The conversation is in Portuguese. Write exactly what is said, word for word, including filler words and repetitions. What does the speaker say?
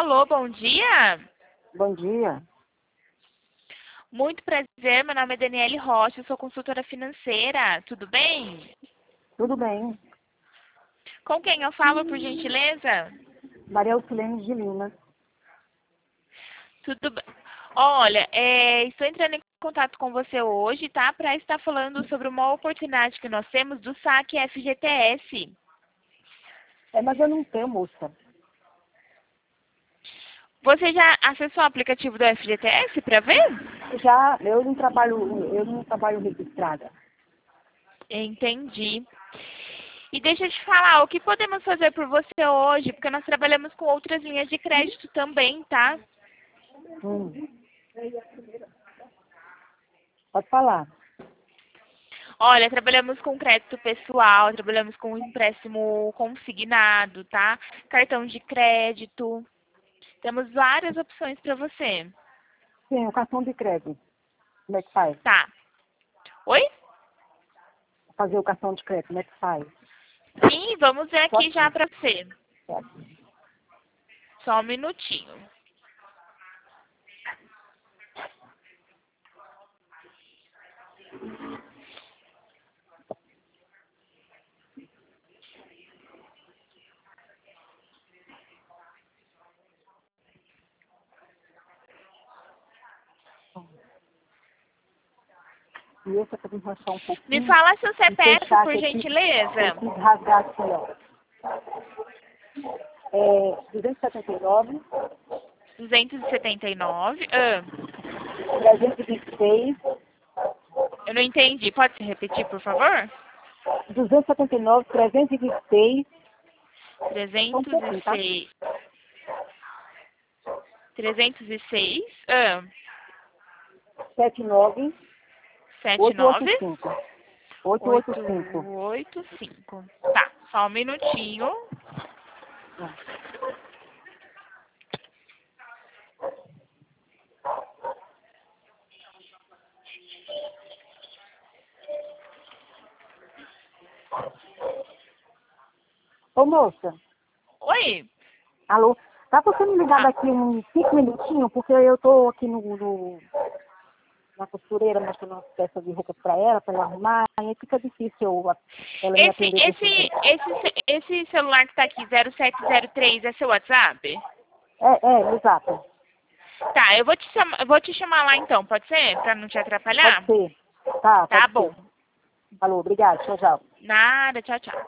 Alô, bom dia. Bom dia. Muito prazer, meu nome é Daniele Rocha, eu sou consultora financeira. Tudo bem? Tudo bem? Com quem eu falo, por gentileza? Maria Auxilene de Lima. Tudo bem. Olha, é, estou entrando em contato com você hoje, tá? Para estar falando sobre uma oportunidade que nós temos do saque F G T S. É, mas eu não tenho, moça. Você já acessou o aplicativo do F G T S para ver? Já, eu não trabalho, eu não trabalho registrada. Entendi. E deixa eu te falar, o que podemos fazer por você hoje? Porque nós trabalhamos com outras linhas de crédito também, tá? Hum. Pode falar. Olha, trabalhamos com crédito pessoal, trabalhamos com empréstimo consignado, tá? Cartão de crédito. Temos várias opções para você. Sim, o cartão de crédito. Como é que faz? Tá. Oi? Fazer o cartão de crédito, como é que faz? Sim, vamos ver aqui Pode já sim. para você. Pode. Só um minutinho. E esse é para me rasgar um Me pouquinho. fala seu E C P F, fechar por que aqui, eu gentileza. quis rasgar aqui, ó. É duzentos e setenta e nove, duzentos e setenta e nove. Ah, trezentos e vinte e seis, eu não entendi. Pode se repetir, por favor? duzentos e setenta e nove, trezentos e vinte e seis, só um trezentos e pouquinho, tá? seis. trezentos e seis. Ah, sete nove, sete oito oito nove. cinco. oito oito oito cinco. oito cinco. Tá, só um minutinho. Ô, moça. Oi. Alô? Dá pra você me ligar Ah, daqui uns cinco minutinhos? Porque eu tô aqui no, no, na costureira mostrando umas peças de roupa pra ela, pra ela arrumar. Aí fica difícil eu, ela me esse, atender desse esse, jeito. esse, ce- esse celular que tá aqui, zero sete zero três, é seu WhatsApp? É, é, exato. Tá, eu vou te chamar, eu vou te chamar lá então, pode ser? Pra não te Pode atrapalhar? ser. Tá, Tá pode bom. ser. Alô, obrigado. Tchau, tchau. Nada, tchau, tchau.